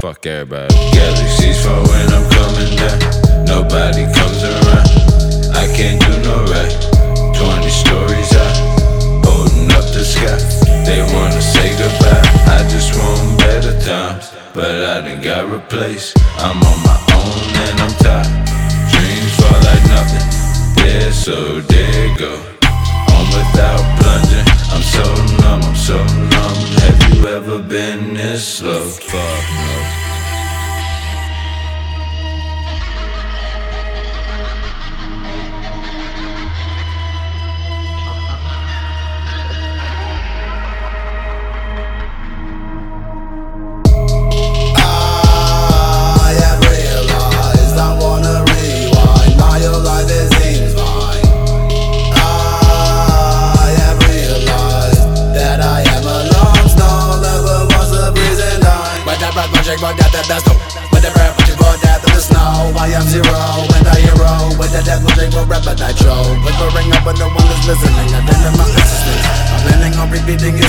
Fuck everybody. Galaxies fall when I'm coming down. Nobody comes around. I can't do no right. 20 stories high, holding up the sky. They wanna say goodbye. I just want better times, but I done got replaced. I'm on my own and I'm tired. Dreams fall like nothing. There, so there it go. On without plunging. I'm so numb, I'm so numb. Have you ever been this slow? Fuck no. That's dope. With the rap, which is more death in the snow. I am zero, and the hero. With the death, which will rap a nitro. With the ring up, and no one is listening. I think my existence. I'm planning on repeating it.